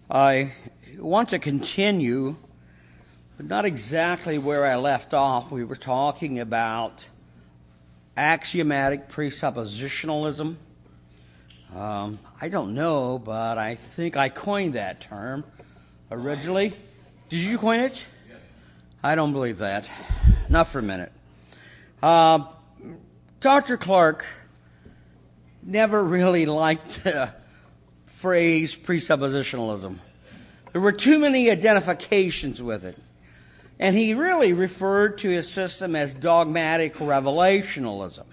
I want to continue, but not exactly where I left off. We were talking about axiomatic presuppositionalism. I don't know, but I think I coined that term originally. Did you coin it? Yes. I don't believe that. Not for a minute. Dr. Clark never really liked the phrase presuppositionalism. There were too many identifications with it. And he really referred to his system as dogmatic revelationalism.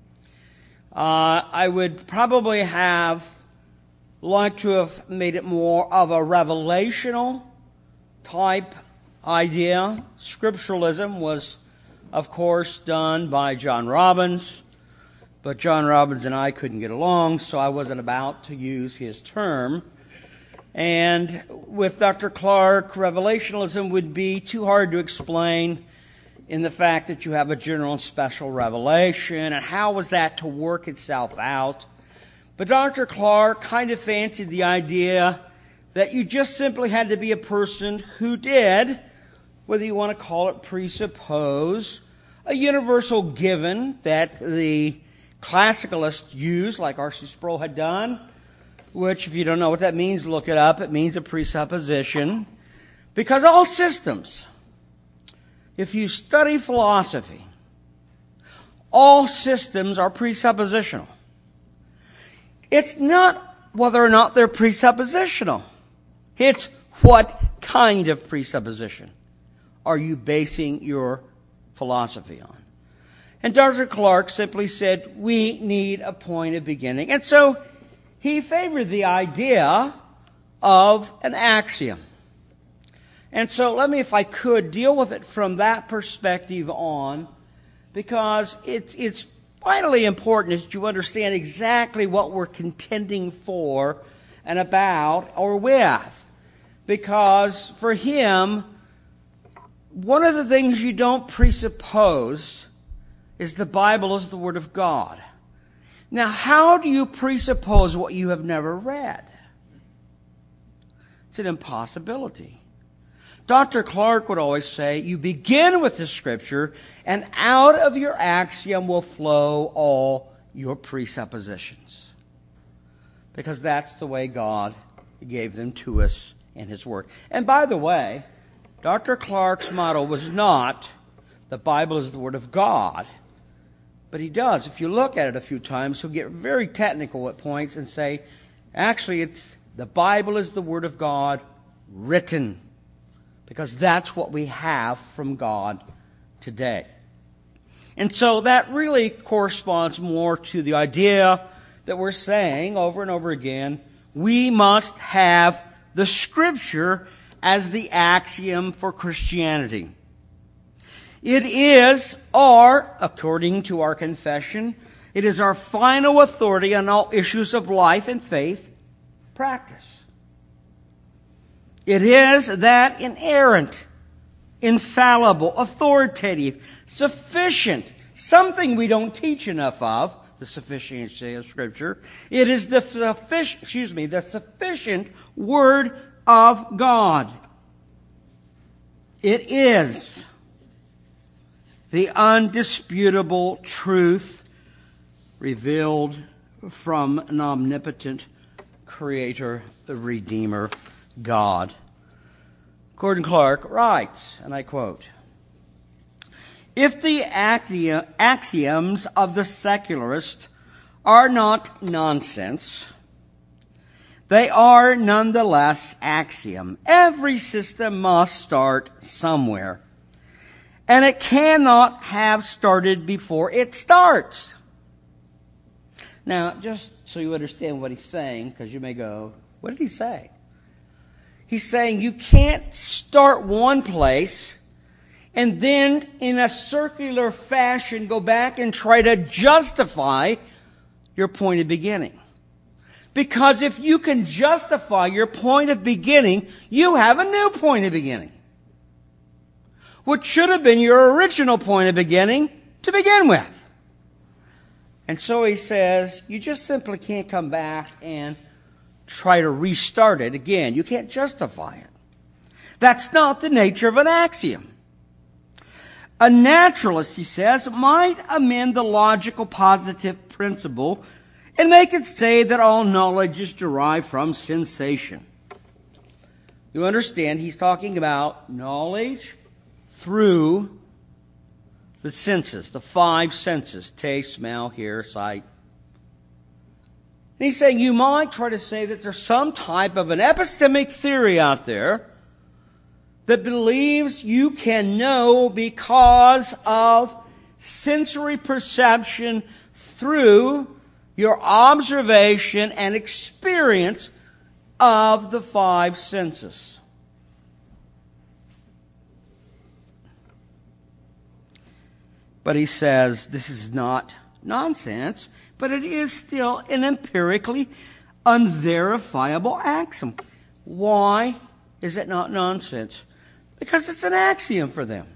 I would probably have liked to have made it more of a revelational type idea. Scripturalism was, of course, done by John Robbins, but John Robbins and I couldn't get along, so I wasn't about to use his term. And with Dr. Clark, revelationalism would be too hard to explain in the fact that you have a general and special revelation, and how was that to work itself out. But Dr. Clark kind of fancied the idea that you just simply had to be a person who did, whether you want to call it presuppose, a universal given that the classicalists used, like R.C. Sproul had done, which, if you don't know what that means, look it up. It means a presupposition. Because all systems, if you study philosophy, all systems are presuppositional. It's not whether or not they're presuppositional. It's what kind of presupposition are you basing your philosophy on. And Dr. Clark simply said, we need a point of beginning. And so he favored the idea of an axiom. And so let me, if I could, deal with it from that perspective on, because it's vitally important that you understand exactly what we're contending for and about or with. Because for him, one of the things you don't presuppose is the Bible is the Word of God. Now, how do you presuppose what you have never read? It's an impossibility. Dr. Clark would always say, you begin with the Scripture, and out of your axiom will flow all your presuppositions. Because that's the way God gave them to us in His Word. And by the way, Dr. Clark's motto was not, the Bible is the Word of God. But he does. If you look at it a few times, he'll get very technical at points and say, actually, it's the Bible is the Word of God written. Because that's what we have from God today. And so that really corresponds more to the idea that we're saying over and over again, we must have the Scripture as the axiom for Christianity. It is according to our confession, it is our final authority on all issues of life and faith practice. It is that inerrant, infallible, authoritative, sufficient, something we don't teach enough of, the sufficiency of Scripture. It is the sufficient Word of God. It is the undisputable truth revealed from an omnipotent Creator, the Redeemer, God. Gordon Clark writes, and I quote, if the axioms of the secularist are not nonsense, they are nonetheless axiom. Every system must start somewhere. And it cannot have started before it starts. Now, just so you understand what he's saying, because you may go, what did he say? He's saying you can't start one place and then in a circular fashion go back and try to justify your point of beginning. Because if you can justify your point of beginning, you have a new point of beginning. What should have been your original point of beginning to begin with. And so he says, you just simply can't come back and try to restart it again. You can't justify it. That's not the nature of an axiom. A naturalist, he says, might amend the logical positive principle and make it say that all knowledge is derived from sensation. You understand, he's talking about knowledge through the senses, the five senses: taste, smell, hear, sight. And he's saying you might try to say that there's some type of an epistemic theory out there that believes you can know because of sensory perception through your observation and experience of the five senses. But he says this is not nonsense, but it is still an empirically unverifiable axiom. Why is it not nonsense? Because it's an axiom for them.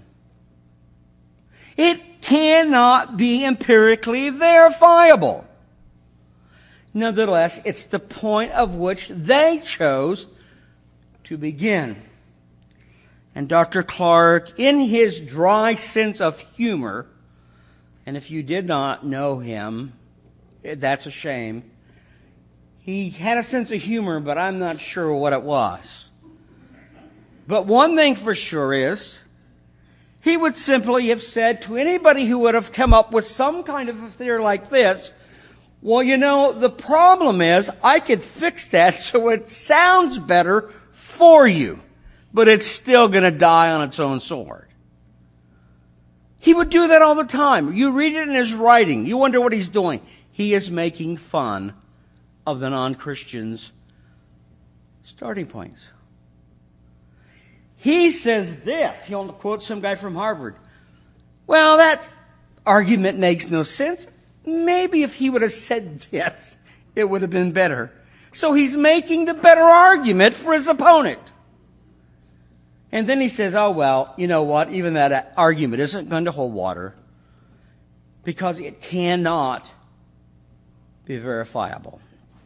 It cannot be empirically verifiable. Nevertheless, it's the point of which they chose to begin. And Dr. Clark, in his dry sense of humor, and if you did not know him, that's a shame. He had a sense of humor, but I'm not sure what it was. But one thing for sure is, he would simply have said to anybody who would have come up with some kind of a theory like this, well, you know, the problem is I could fix that so it sounds better for you, but it's still going to die on its own sword. He would do that all the time. You read it in his writing. You wonder what he's doing. He is making fun of the non-Christians' starting points. He says this. He'll quote some guy from Harvard. Well, that argument makes no sense. Maybe if he would have said this, it would have been better. So he's making the better argument for his opponent. And then he says, oh, well, you know what? Even that argument isn't going to hold water because it cannot be verifiable.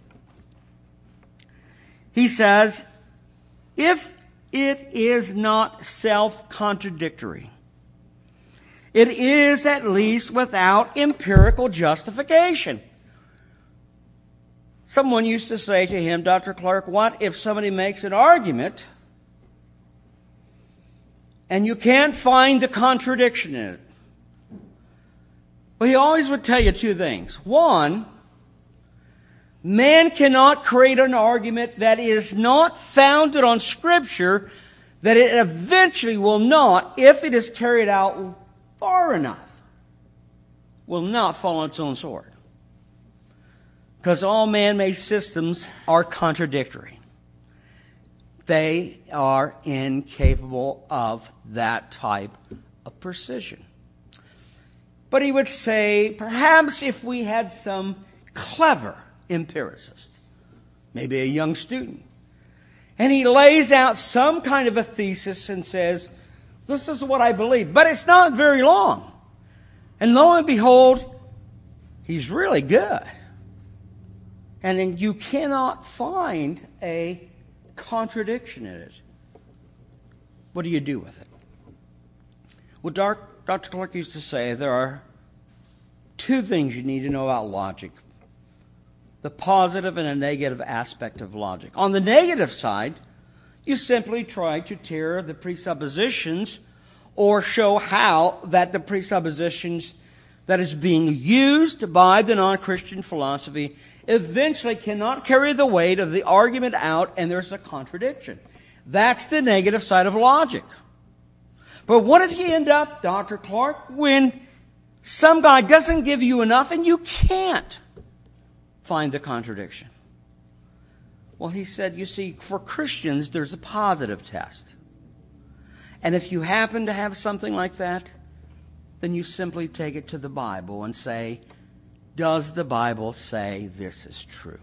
He says, if it is not self-contradictory, it is at least without empirical justification. Someone used to say to him, Dr. Clark, what if somebody makes an argument and you can't find the contradiction in it? Well, he always would tell you two things. One, man cannot create an argument that is not founded on Scripture, that it eventually will not, if it is carried out far enough, will not fall on its own sword. Because all man-made systems are contradictory. They are incapable of that type of precision. But he would say, perhaps if we had some clever empiricist, maybe a young student, and he lays out some kind of a thesis and says, this is what I believe, but it's not very long. And lo and behold, he's really good. And then you cannot find a contradiction in it. What do you do with it? Well, Dr. Clark used to say there are two things you need to know about logic: the positive and a negative aspect of logic. On the negative side, you simply try to tear the presuppositions or show how that the presuppositions that is being used by the non-Christian philosophy eventually cannot carry the weight of the argument out and there's a contradiction. That's the negative side of logic. But what if you end up, Dr. Clark, when some guy doesn't give you enough and you can't find the contradiction? Well, he said, you see, for Christians, there's a positive test. And if you happen to have something like that, then you simply take it to the Bible and say, does the Bible say this is true?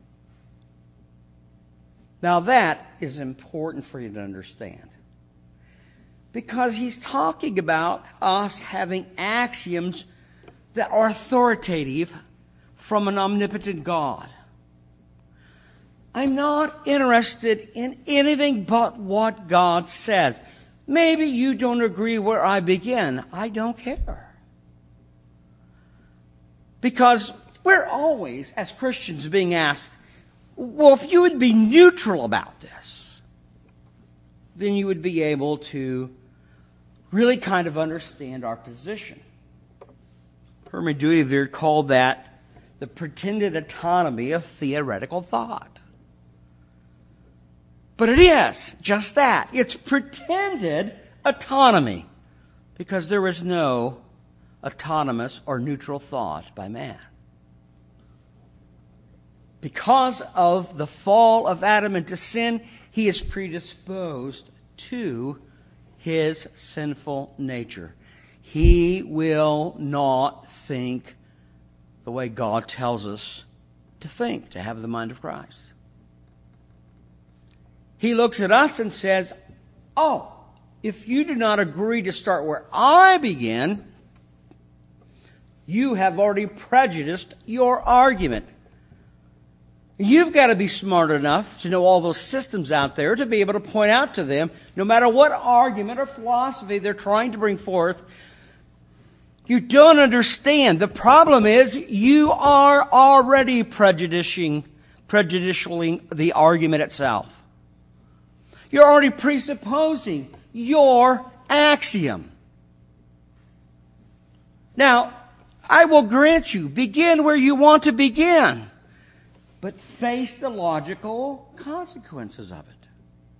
Now that is important for you to understand. Because he's talking about us having axioms that are authoritative from an omnipotent God. I'm not interested in anything but what God says. Maybe you don't agree where I begin. I don't care. Because we're always, as Christians, being asked, well, if you would be neutral about this, then you would be able to really kind of understand our position. Herman Dooyeweerd called that the pretended autonomy of theoretical thought. But it is just that. It's pretended autonomy because there is no autonomous or neutral thought by man. Because of the fall of Adam into sin, he is predisposed to his sinful nature. He will not think the way God tells us to think, to have the mind of Christ. He looks at us and says, oh, if you do not agree to start where I begin, you have already prejudiced your argument. You've got to be smart enough to know all those systems out there to be able to point out to them, no matter what argument or philosophy they're trying to bring forth, you don't understand. The problem is you are already prejudicing the argument itself. You're already presupposing your axiom. Now, I will grant you, begin where you want to begin, but face the logical consequences of it.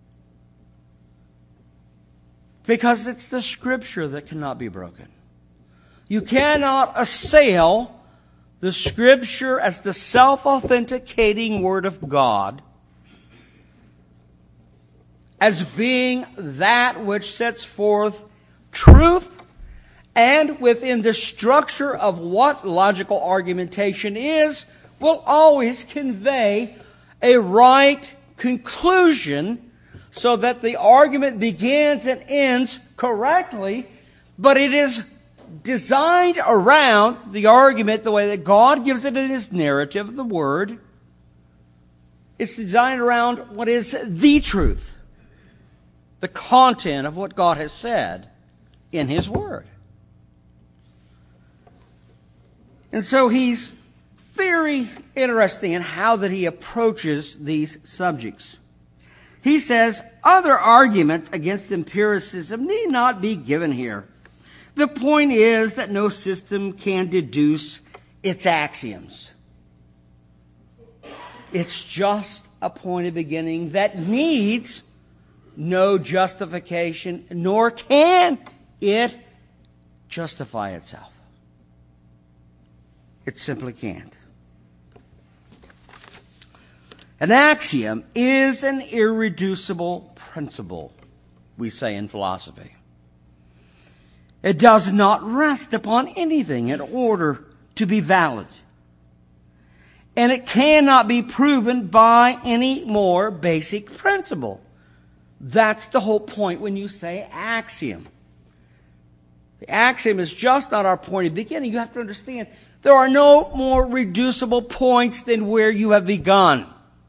Because it's the Scripture that cannot be broken. You cannot assail the Scripture as the self-authenticating Word of God as being that which sets forth truth and within the structure of what logical argumentation is, will always convey a right conclusion so that the argument begins and ends correctly, but it is designed around the argument the way that God gives it in His narrative, the Word. It's designed around what is the truth. The content of what God has said in His Word. And so he's very interesting in how that he approaches these subjects. He says, other arguments against empiricism need not be given here. The point is that no system can deduce its axioms. It's just a point of beginning that needs no justification, nor can it justify itself. It simply can't. An axiom is an irreducible principle, we say in philosophy. It does not rest upon anything in order to be valid. And it cannot be proven by any more basic principle. That's the whole point when you say axiom. The axiom is just not our point of beginning. You have to understand there are no more reducible points than where you have begun.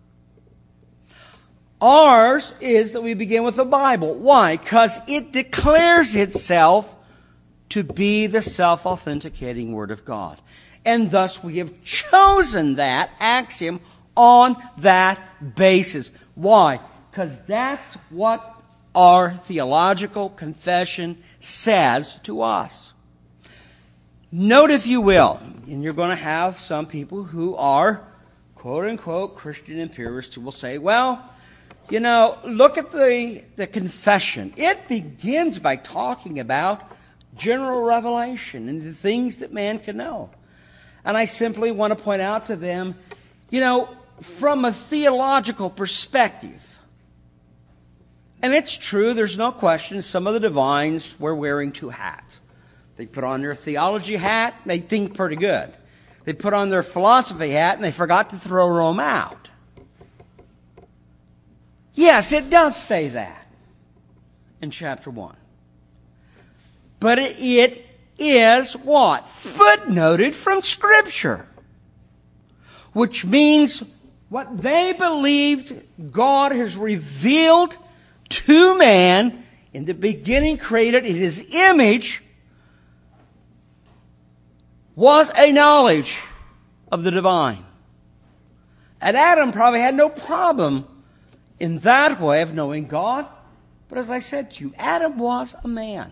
Ours is that we begin with the Bible. Why? Because it declares itself to be the self-authenticating Word of God. And thus we have chosen that axiom on that basis. Why? Because that's what our theological confession says to us. Note, if you will, and you're going to have some people who are, quote-unquote, Christian empirists who will say, well, you know, look at the confession. It begins by talking about general revelation and the things that man can know. And I simply want to point out to them, you know, from a theological perspective, and it's true, there's no question, some of the divines were wearing two hats. They put on their theology hat, and they think pretty good. They put on their philosophy hat, and they forgot to throw Rome out. Yes, it does say that in chapter 1. But it is what? Footnoted from Scripture. Which means What they believed God has revealed to man in the beginning, created in His image, was a knowledge of the divine. And Adam probably had no problem in that way of knowing God. But as I said to you, Adam was a man.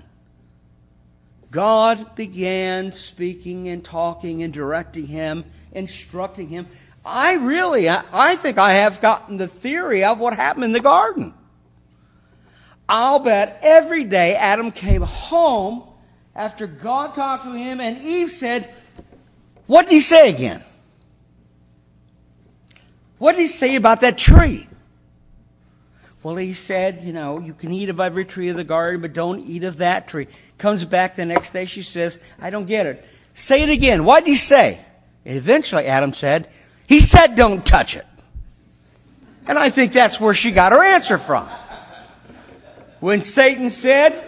God began speaking and talking and directing him, instructing him. I think I have gotten the theory of what happened in the garden. I'll bet every day Adam came home after God talked to him and Eve said, what did he say again? What did he say about that tree? Well, he said, you can eat of every tree of the garden, but don't eat of that tree. Comes back the next day, she says, I don't get it. Say it again. What did he say? And eventually Adam said, he said don't touch it. And I think that's where she got her answer from. When Satan said,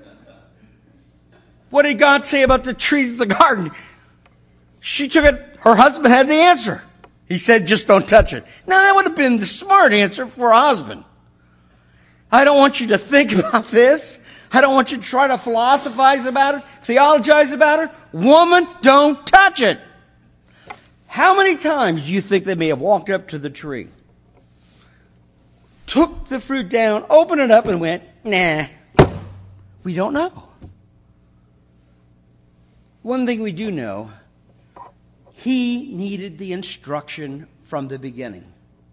what did God say about the trees of the garden? She took it, her husband had the answer. He said, just don't touch it. Now that would have been the smart answer for a husband. I don't want you to think about this. I don't want you to try to philosophize about it, theologize about it. Woman, don't touch it. How many times do you think they may have walked up to the tree, took the fruit down, opened it up, and went, nah, we don't know. One thing we do know, he needed the instruction from the beginning.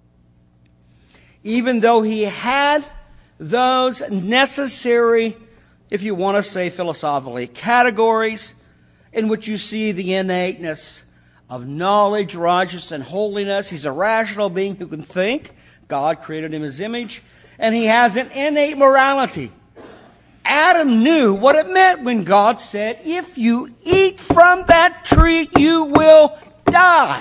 Even though he had those necessary, if you want to say philosophically, categories in which you see the innateness of knowledge, righteousness, and holiness. He's a rational being who can think. God created him in His image. And he has an innate morality. Adam knew what it meant when God said, if you eat from that tree, you will die.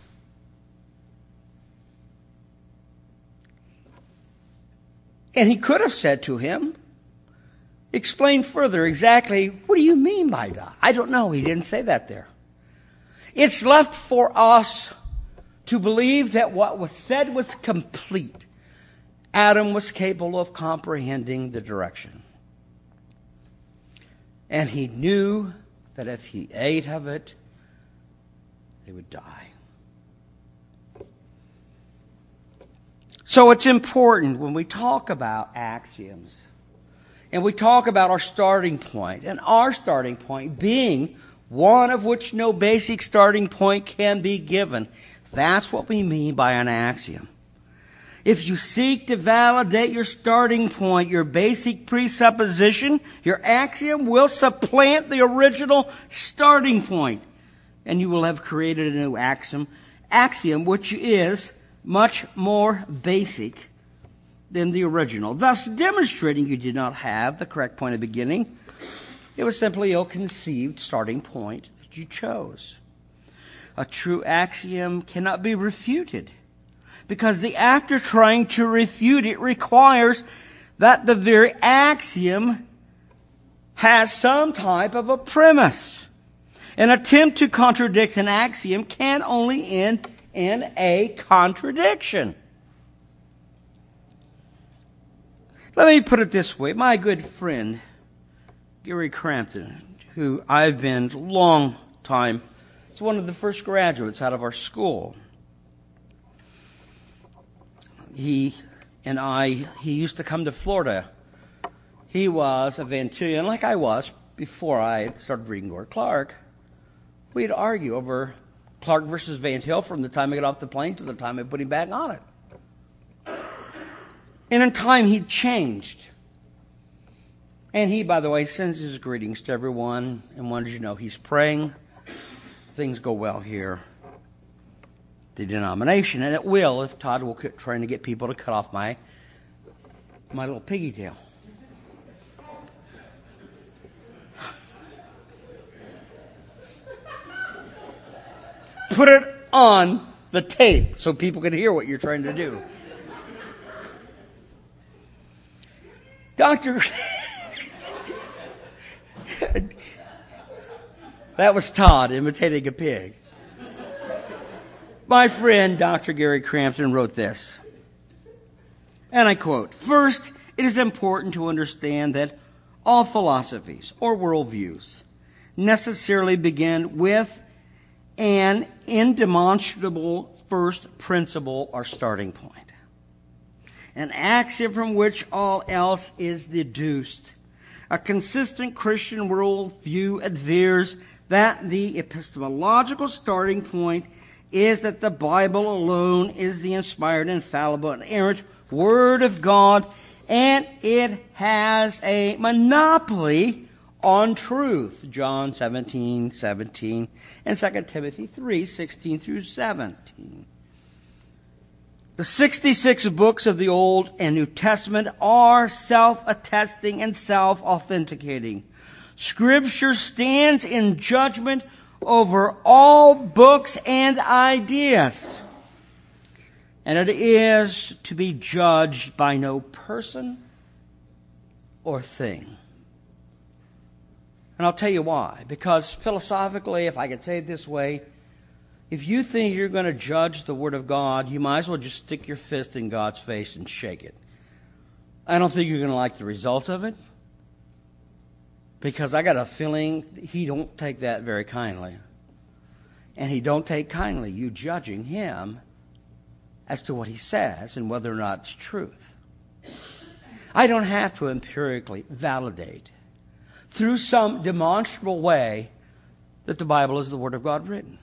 And he could have said to him, explain further exactly, what do you mean by die? I don't know. He didn't say that there. It's left for us to believe that what was said was complete. Adam was capable of comprehending the direction. And he knew that if he ate of it, they would die. So it's important when we talk about axioms and we talk about our starting point, and our starting point being one of which no basic starting point can be given. That's what we mean by an axiom. If you seek to validate your starting point, your basic presupposition, your axiom will supplant the original starting point, and you will have created a new axiom which is much more basic than the original, thus demonstrating you did not have the correct point of beginning. It was simply a ill-conceived starting point that you chose. A true axiom cannot be refuted, because the actor trying to refute it requires that the very axiom has some type of a premise. An attempt to contradict an axiom can only end in a contradiction. Let me put it this way. My good friend, Gary Crampton, who I've been long time, is one of the first graduates out of our school. He used to come to Florida. He was a Van Tillian, like I was before I started reading Gord Clark. We'd argue over Clark versus Van Til from the time I got off the plane to the time I put him back on it. And in time, he changed. And he, by the way, sends his greetings to everyone and wanted you to know he's praying. Things go well here. The denomination, and it will if Todd will quit trying to get people to cut off my little piggy tail. Put it on the tape so people can hear what you're trying to do. Doctor, that was Todd imitating a pig. My friend, Dr. Gary Crampton, wrote this, and I quote, "First, it is important to understand that all philosophies or worldviews necessarily begin with an indemonstrable first principle or starting point, an axiom from which all else is deduced. A consistent Christian worldview adheres that the epistemological starting point is that the Bible alone is the inspired, infallible, and inerrant Word of God, and it has a monopoly on truth." John 17:17, and 2 Timothy 3:16 through 17. The 66 books of the Old and New Testament are self-attesting and self-authenticating. Scripture stands in judgment over all books and ideas, and it is to be judged by no person or thing. And I'll tell you why. Because philosophically, if I could say it this way, if you think you're going to judge the Word of God, you might as well just stick your fist in God's face and shake it. I don't think you're going to like the result of it, because I got a feeling He don't take that very kindly. And He don't take kindly you judging Him as to what He says and whether or not it's truth. I don't have to empirically validate through some demonstrable way that the Bible is the Word of God written.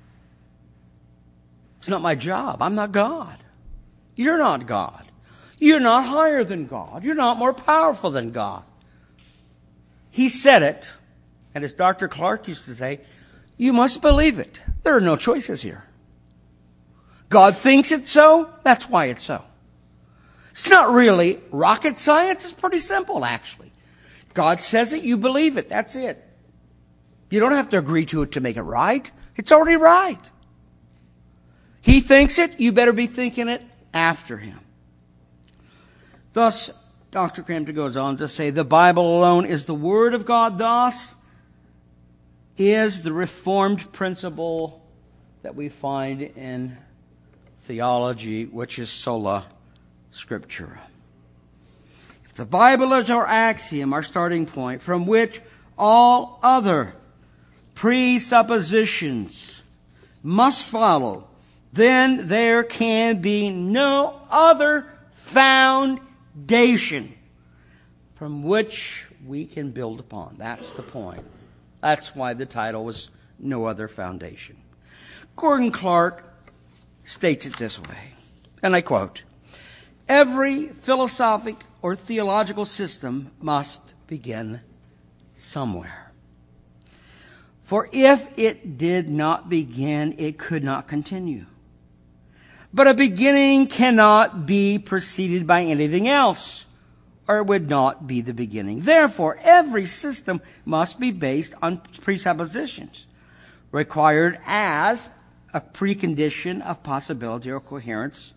It's not my job. I'm not God. You're not God. You're not higher than God. You're not more powerful than God. He said it, and as Dr. Clark used to say, you must believe it. There are no choices here. God thinks it's so, that's why it's so. It's not really rocket science. It's pretty simple, actually. God says it, you believe it. That's it. You don't have to agree to it to make it right. It's already right. He thinks it, you better be thinking it after Him. Thus, Dr. Crampton goes on to say, the Bible alone is the Word of God. Thus, is the Reformed principle that we find in theology, which is sola scriptura. If the Bible is our axiom, our starting point, from which all other presuppositions must follow, then there can be no other foundation from which we can build upon. That's the point. That's why the title was No Other Foundation. Gordon Clark states it this way, and I quote, "Every philosophic or theological system must begin somewhere. For if it did not begin, it could not continue. But a beginning cannot be preceded by anything else, or it would not be the beginning. Therefore, every system must be based on presuppositions, required as a precondition of possibility or coherence,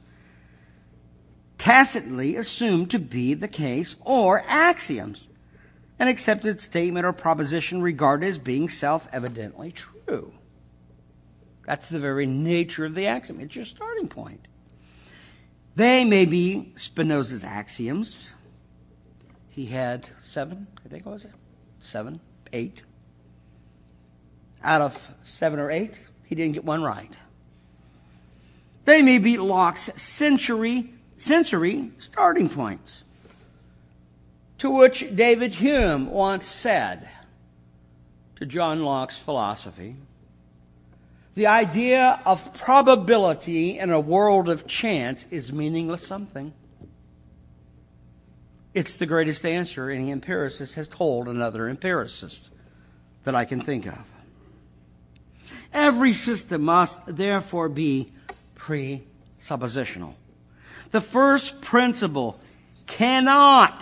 tacitly assumed to be the case, or axioms, an accepted statement or proposition regarded as being self-evidently true." That's the very nature of the axiom. It's your starting point. They may be Spinoza's axioms. He had 7, I think, what was it? 7, 8. Out of 7 or 8, he didn't get one right. They may be Locke's sensory starting points, to which David Hume once said to John Locke's philosophy, "The idea of probability in a world of chance is meaningless something." It's the greatest answer any empiricist has told another empiricist that I can think of. Every system must therefore be presuppositional. The first principle cannot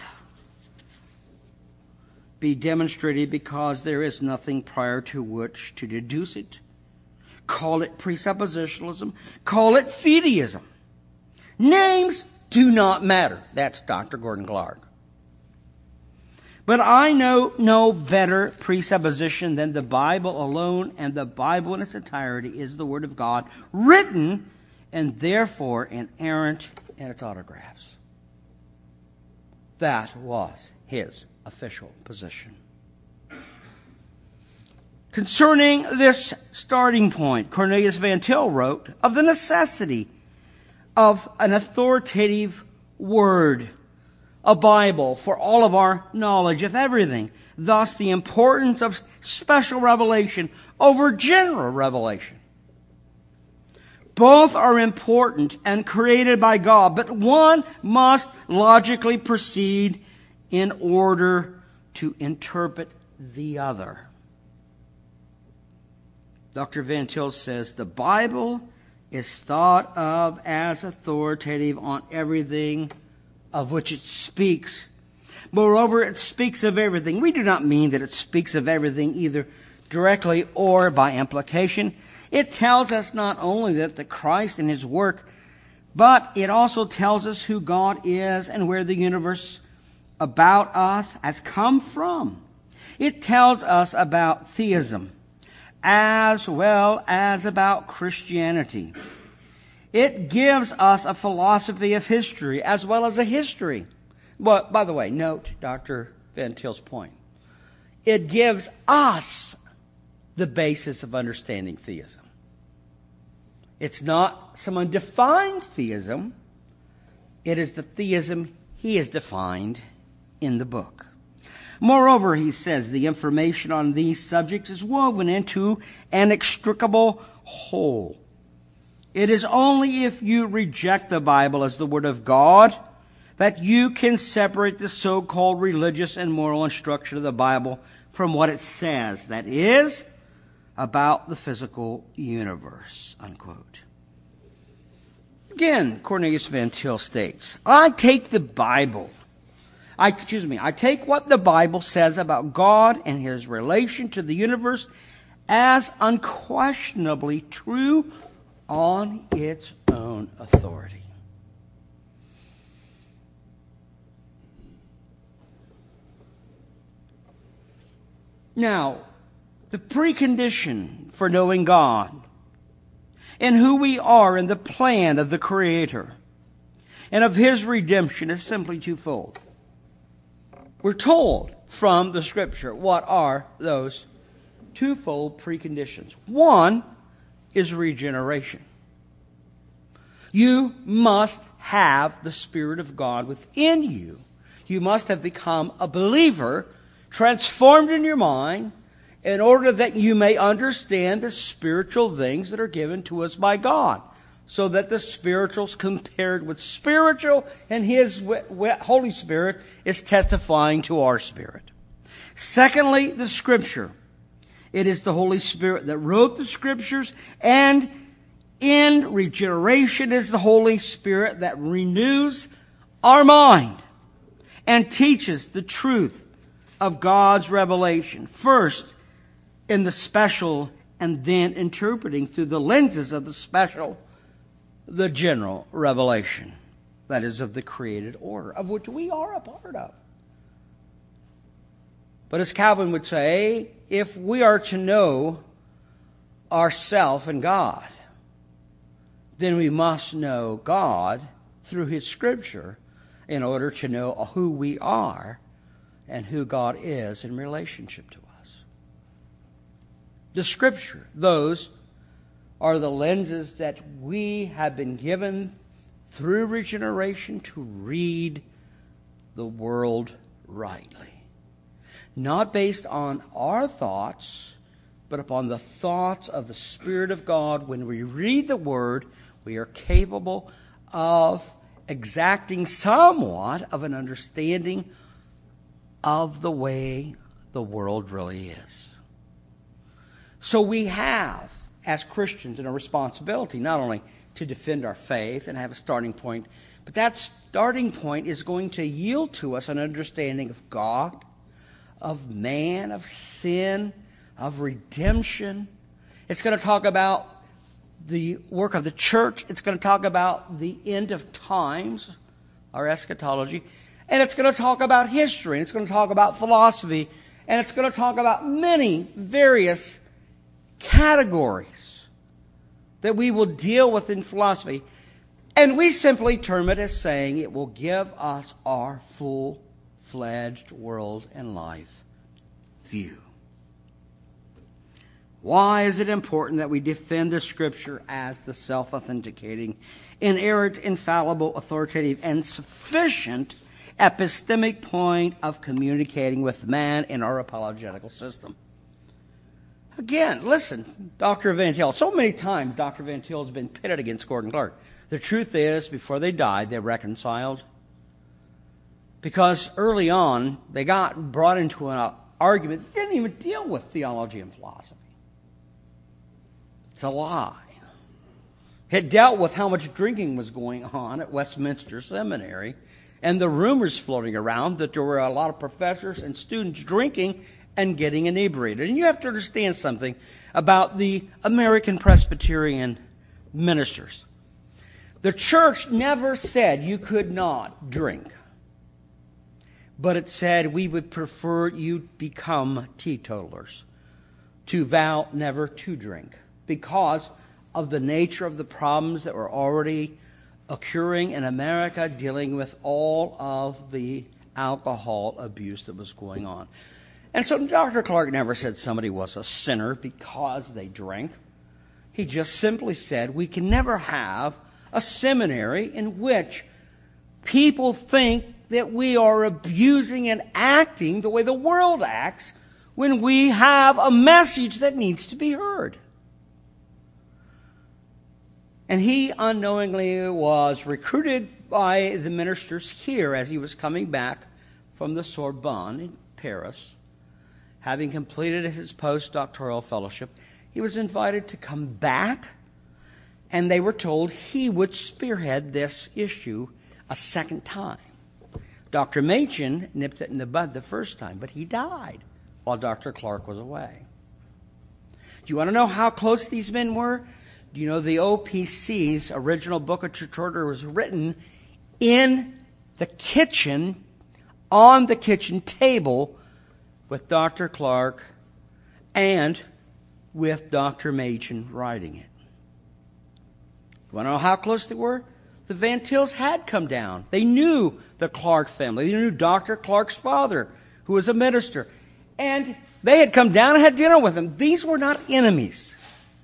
be demonstrated because there is nothing prior to which to deduce it. Call it presuppositionalism. Call it fideism. Names do not matter. That's Dr. Gordon Clark. But I know no better presupposition than the Bible alone, and the Bible in its entirety is the Word of God, written and therefore inerrant in its autographs. That was his official position. Concerning this starting point, Cornelius Van Til wrote of the necessity of an authoritative word, a Bible, for all of our knowledge of everything. Thus, the importance of special revelation over general revelation. Both are important and created by God, but one must logically proceed in order to interpret the other. Dr. Van Til says, the Bible is thought of as authoritative on everything of which it speaks. Moreover, it speaks of everything. We do not mean that it speaks of everything either directly or by implication. It tells us not only that the Christ and his work, but it also tells us who God is and where the universe about us has come from. It tells us about theism as well as about Christianity. It gives us a philosophy of history as well as a history. Well, by the way, note Dr. Van Til's point. It gives us the basis of understanding theism. It's not some undefined theism. It is the theism he has defined in the book. Moreover, he says, the information on these subjects is woven into an inextricable whole. It is only if you reject the Bible as the Word of God that you can separate the so-called religious and moral instruction of the Bible from what it says, that is, about the physical universe, unquote. Again, Cornelius Van Til states, I take what the Bible says about God and his relation to the universe as unquestionably true on its own authority. Now, the precondition for knowing God and who we are in the plan of the Creator and of his redemption is simply twofold. We're told from the Scripture what are those twofold preconditions. One is regeneration. You must have the Spirit of God within you. You must have become a believer, transformed in your mind, in order that you may understand the spiritual things that are given to us by God, so that the spiritual's compared with spiritual, and his Holy Spirit is testifying to our spirit. Secondly, the Scripture. It is the Holy Spirit that wrote the Scriptures, and in regeneration is the Holy Spirit that renews our mind and teaches the truth of God's revelation. First, in the special, and then interpreting through the lenses of the special, the general revelation, that is of the created order, of which we are a part of. But as Calvin would say, if we are to know ourself and God, then we must know God through his Scripture in order to know who we are and who God is in relationship to us. The Scripture, those are the lenses that we have been given through regeneration to read the world rightly. Not based on our thoughts, but upon the thoughts of the Spirit of God. When we read the Word, we are capable of exacting somewhat of an understanding of the way the world really is. So we have, as Christians, a responsibility not only to defend our faith and have a starting point, but that starting point is going to yield to us an understanding of God, of man, of sin, of redemption. It's going to talk about the work of the church. It's going to talk about the end of times, our eschatology. And it's going to talk about history, and it's going to talk about philosophy, and it's going to talk about many various categories that we will deal with in philosophy. And we simply term it as saying it will give us our full-fledged world and life view. Why is it important that we defend the Scripture as the self-authenticating, inerrant, infallible, authoritative, and sufficient epistemic point of communicating with man in our apologetical system? Again, listen, Dr. Van Til. So many times Dr. Van Til has been pitted against Gordon Clark. The truth is, before they died, they reconciled. Because early on, they got brought into an argument that didn't even deal with theology and philosophy. It's a lie. It dealt with how much drinking was going on at Westminster Seminary and the rumors floating around that there were a lot of professors and students drinking and getting inebriated. And you have to understand something about the American Presbyterian ministers. The church never said you could not drink, but it said we would prefer you become teetotalers, to vow never to drink, because of the nature of the problems that were already occurring in America, dealing with all of the alcohol abuse that was going on. And so Dr. Clark never said somebody was a sinner because they drank. He just simply said we can never have a seminary in which people think that we are abusing and acting the way the world acts when we have a message that needs to be heard. And he unknowingly was recruited by the ministers here as he was coming back from the Sorbonne in Paris. Having completed his postdoctoral fellowship, he was invited to come back, and they were told he would spearhead this issue a second time. Dr. Machen nipped it in the bud the first time, but he died while Dr. Clark was away. Do you want to know how close these men were? Do you know the OPC's original Book of Church Order was written in the kitchen, on the kitchen table, with Dr. Clark and with Dr. Machen writing it? You want to know how close they were? The Van Tils had come down. They knew the Clark family. They knew Dr. Clark's father, who was a minister. And they had come down and had dinner with him. These were not enemies.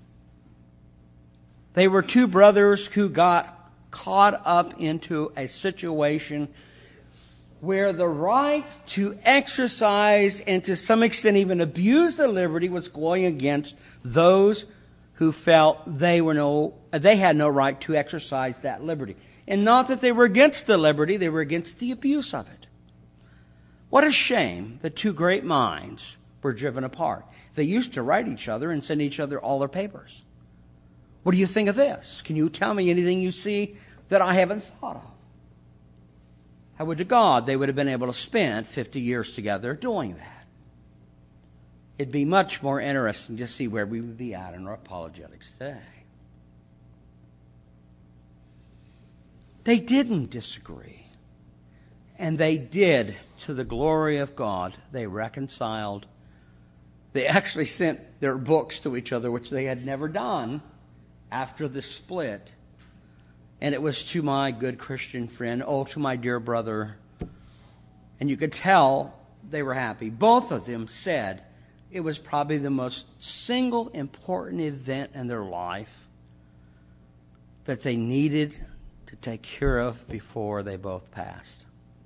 They were two brothers who got caught up into a situation where the right to exercise and to some extent even abuse the liberty was going against those who felt they had no right to exercise that liberty. And not that they were against the liberty, they were against the abuse of it. What a shame that two great minds were driven apart. They used to write each other and send each other all their papers. What do you think of this? Can you tell me anything you see that I haven't thought of? I would to God they would have been able to spend 50 years together doing that. It'd be much more interesting to see where we would be at in our apologetics today. They didn't disagree. And they did, to the glory of God, they reconciled. They actually sent their books to each other, which they had never done after the split. And it was to my good Christian friend, to my dear brother. And you could tell they were happy. Both of them said it was probably the most single important event in their life that they needed to take care of before they both passed.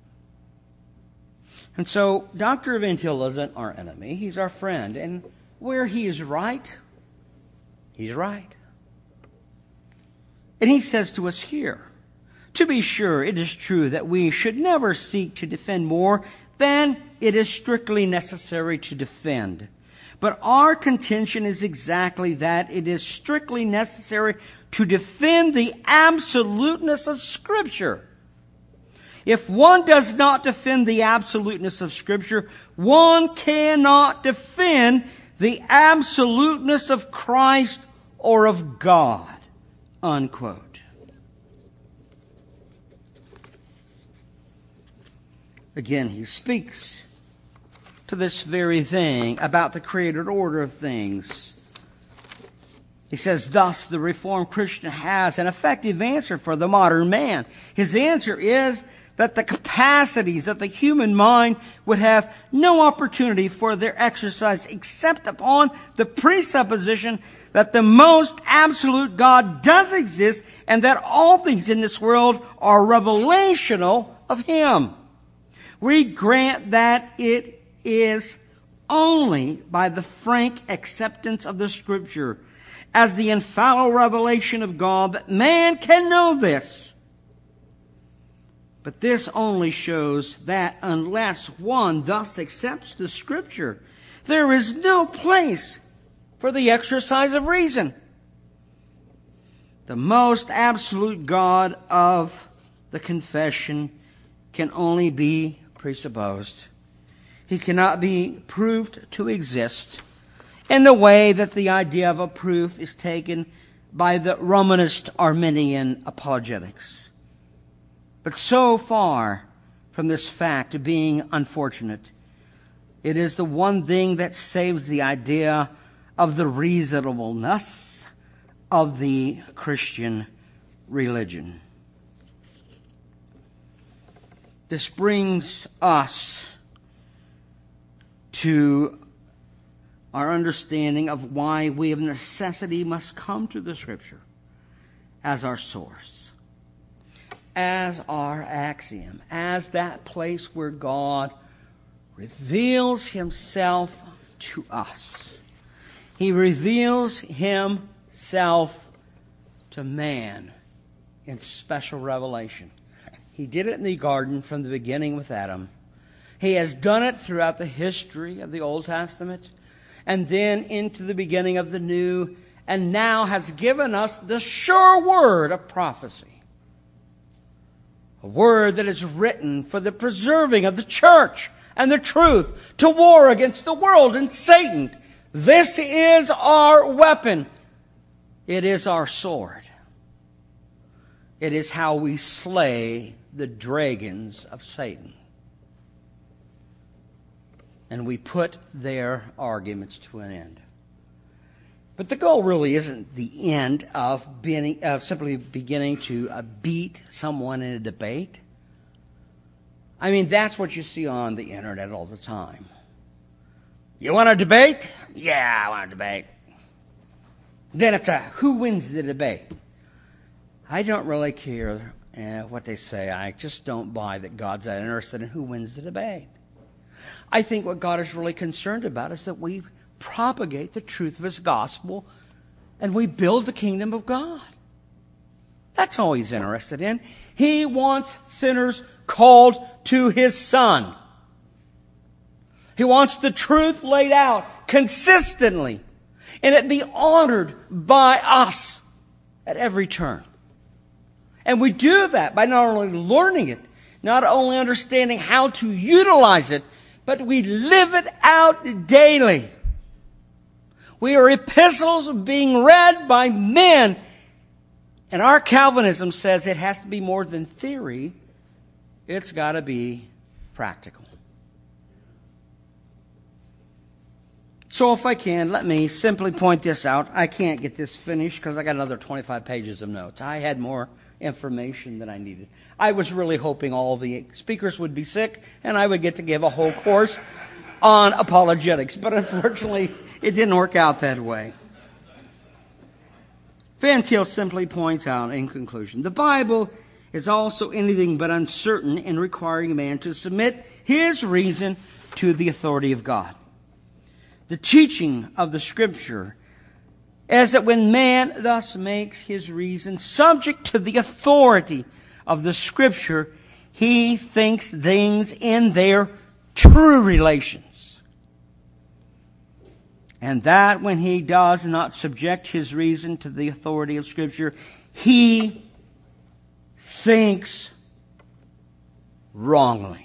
And so Dr. Van Til isn't our enemy. He's our friend. And where he is right, he's right. And he says to us here, to be sure, it is true that we should never seek to defend more than it is strictly necessary to defend. But our contention is exactly that. It is strictly necessary to defend the absoluteness of Scripture. If one does not defend the absoluteness of Scripture, one cannot defend the absoluteness of Christ or of God. Unquote. Again, he speaks to this very thing about the created order of things. He says, thus, the Reformed Christian has an effective answer for the modern man. His answer is that the capacities of the human mind would have no opportunity for their exercise except upon the presupposition that the most absolute God does exist and that all things in this world are revelational of Him. We grant that it is only by the frank acceptance of the Scripture as the infallible revelation of God that man can know this. But this only shows that unless one thus accepts the Scripture, there is no place for the exercise of reason. The most absolute God of the confession can only be presupposed. He cannot be proved to exist in the way that the idea of a proof is taken by the Romanist Arminian apologetics. But so far from this fact of being unfortunate, it is the one thing that saves the idea of the reasonableness of the Christian religion. This brings us to our understanding of why we of necessity must come to the Scripture as our source, as our axiom, as that place where God reveals Himself to us. He reveals Himself to man in special revelation. He did it in the garden from the beginning with Adam. He has done it throughout the history of the Old Testament and then into the beginning of the New, and now has given us the sure word of prophecy. A word that is written for the preserving of the church and the truth, to war against the world and Satan. This is our weapon. It is our sword. It is how we slay the dragons of Satan. And we put their arguments to an end. But the goal really isn't the end of simply beginning to beat someone in a debate. I mean, that's what you see on the internet all the time. You want to debate? Yeah, I want to debate. Then it's who wins the debate? I don't really care what they say. I just don't buy that God's that interested in who wins the debate. I think what God is really concerned about is that we propagate the truth of His gospel and we build the kingdom of God. That's all He's interested in. He wants sinners called to His Son. He wants the truth laid out consistently and it be honored by us at every turn. And we do that by not only learning it, not only understanding how to utilize it, but we live it out daily. We are epistles being read by men. And our Calvinism says it has to be more than theory. It's got to be practical. So if I can, let me simply point this out. I can't get this finished because I got another 25 pages of notes. I had more information than I needed. I was really hoping all the speakers would be sick and I would get to give a whole course on apologetics. But unfortunately, it didn't work out that way. Van Til simply points out in conclusion, the Bible is also anything but uncertain in requiring man to submit his reason to the authority of God. The teaching of the Scripture is that when man thus makes his reason subject to the authority of the Scripture, he thinks things in their true relations. And that when he does not subject his reason to the authority of Scripture, he thinks wrongly.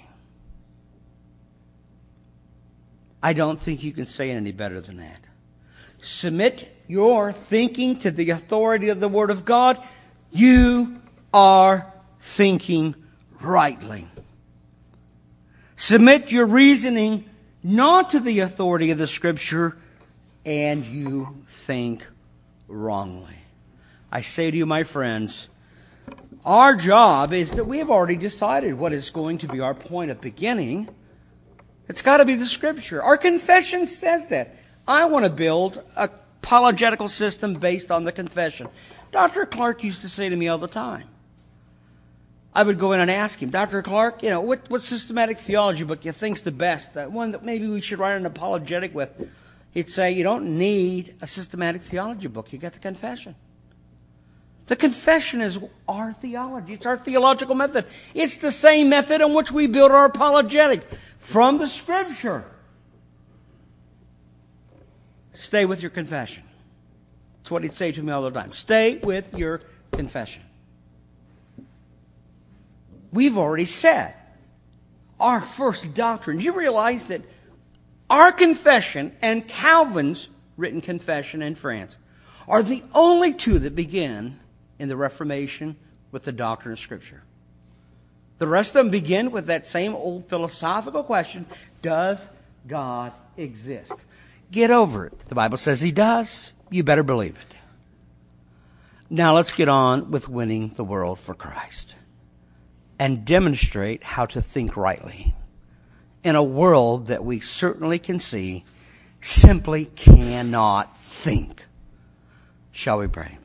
I don't think you can say it any better than that. Submit your thinking to the authority of the Word of God. You are thinking rightly. Submit your reasoning not to the authority of the Scripture, and you think wrongly. I say to you, my friends, our job is that we have already decided what is going to be our point of beginning. It's got to be the Scripture. Our confession says that. I want to build an apologetical system based on the confession. Dr. Clark used to say to me all the time, I would go in and ask him, Dr. Clark, what systematic theology book you think's the best? One that maybe we should write an apologetic with. He'd say, you don't need a systematic theology book. You got the confession. The confession is our theology. It's our theological method. It's the same method on which we build our apologetic from the Scripture. Stay with your confession. That's what he'd say to me all the time. Stay with your confession. We've already said our first doctrine. You realize that our confession and Calvin's written confession in France are the only two that begin in the Reformation with the doctrine of Scripture. The rest of them begin with that same old philosophical question, does God exist? Get over it. The Bible says He does. You better believe it. Now let's get on with winning the world for Christ and demonstrate how to think rightly in a world that we certainly can see simply cannot think. Shall we pray?